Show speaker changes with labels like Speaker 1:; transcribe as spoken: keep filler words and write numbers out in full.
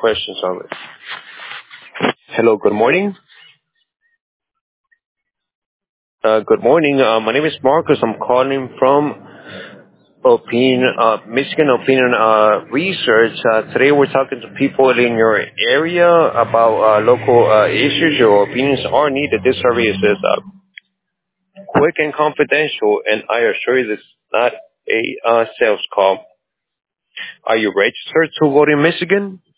Speaker 1: questions on it. Hello, good morning. Uh, good morning. Uh, my name is Marcus. I'm calling from Opinion, uh, Michigan Opinion uh, Research. Uh, today we're talking to people in your area about uh, local uh, issues. Your opinions are needed. This survey is uh, quick and confidential, and I assure you this is not a uh, sales call. Are you registered to vote in Michigan?